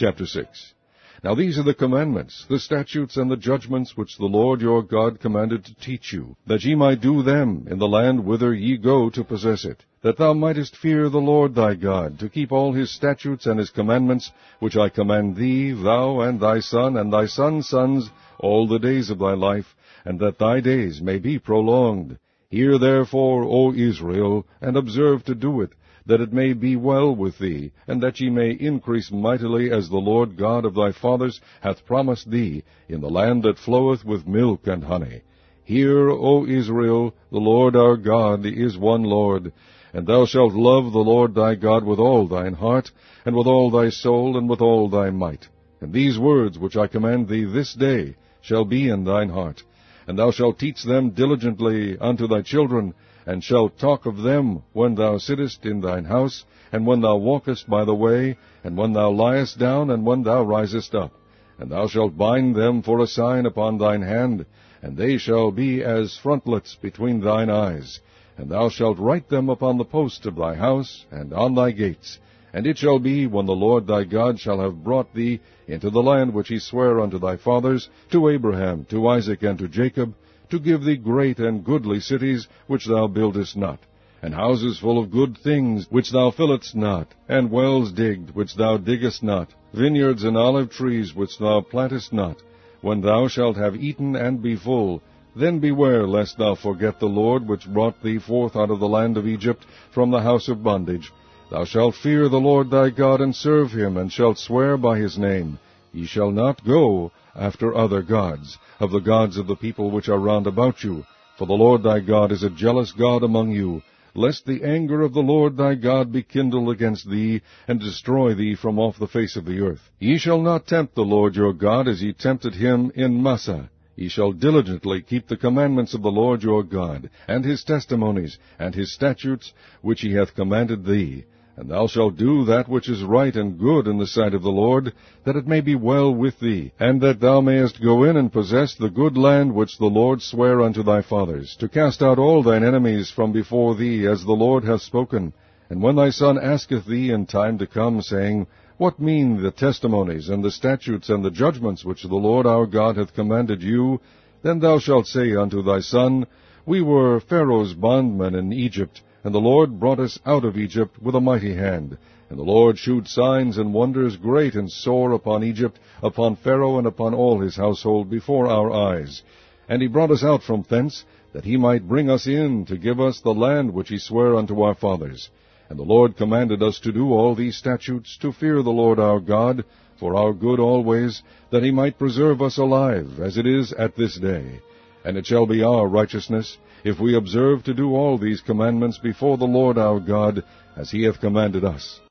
Chapter 6. Now these are the commandments, the statutes, and the judgments which the Lord your God commanded to teach you, that ye might do them in the land whither ye go to possess it, that thou mightest fear the Lord thy God, to keep all his statutes and his commandments, which I command thee, thou and thy son and thy son's sons, all the days of thy life, and that thy days may be prolonged. Hear therefore, O Israel, and observe to do it, that it may be well with thee, and that ye may increase mightily, as the Lord God of thy fathers hath promised thee, in the land that floweth with milk and honey. Hear, O Israel, the Lord our God is one Lord, and thou shalt love the Lord thy God with all thine heart, and with all thy soul, and with all thy might. And these words which I command thee this day shall be in thine heart, and thou shalt teach them diligently unto thy children, and shalt talk of them when thou sittest in thine house, and when thou walkest by the way, and when thou liest down, and when thou risest up. And thou shalt bind them for a sign upon thine hand, and they shall be as frontlets between thine eyes. And thou shalt write them upon the posts of thy house, and on thy gates. And it shall be, when the Lord thy God shall have brought thee into the land which he sware unto thy fathers, to Abraham, to Isaac, and to Jacob, to give thee great and goodly cities, which thou buildest not, and houses full of good things, which thou fillest not, and wells digged, which thou diggest not, vineyards and olive trees, which thou plantest not. When thou shalt have eaten and be full, then beware lest thou forget the Lord, which brought thee forth out of the land of Egypt, from the house of bondage. Thou shalt fear the Lord thy God, and serve him, and shalt swear by his name. Ye shall not go after other gods, of the gods of the people which are round about you. For the Lord thy God is a jealous God among you, lest the anger of the Lord thy God be kindled against thee, and destroy thee from off the face of the earth. Ye shall not tempt the Lord your God, as ye tempted him in Massah. Ye shall diligently keep the commandments of the Lord your God, and his testimonies, and his statutes, which he hath commanded thee. And thou shalt do that which is right and good in the sight of the Lord, that it may be well with thee, and that thou mayest go in and possess the good land which the Lord sware unto thy fathers, to cast out all thine enemies from before thee, as the Lord hath spoken. And when thy son asketh thee in time to come, saying, What mean the testimonies, and the statutes, and the judgments which the Lord our God hath commanded you? Then thou shalt say unto thy son, We were Pharaoh's bondmen in Egypt, and the Lord brought us out of Egypt with a mighty hand. And the Lord shewed signs and wonders great and sore upon Egypt, upon Pharaoh, and upon all his household, before our eyes. And he brought us out from thence, that he might bring us in, to give us the land which he sware unto our fathers. And the Lord commanded us to do all these statutes, to fear the Lord our God, for our good always, that he might preserve us alive, as it is at this day. And it shall be our righteousness, if we observe to do all these commandments before the Lord our God, as he hath commanded us.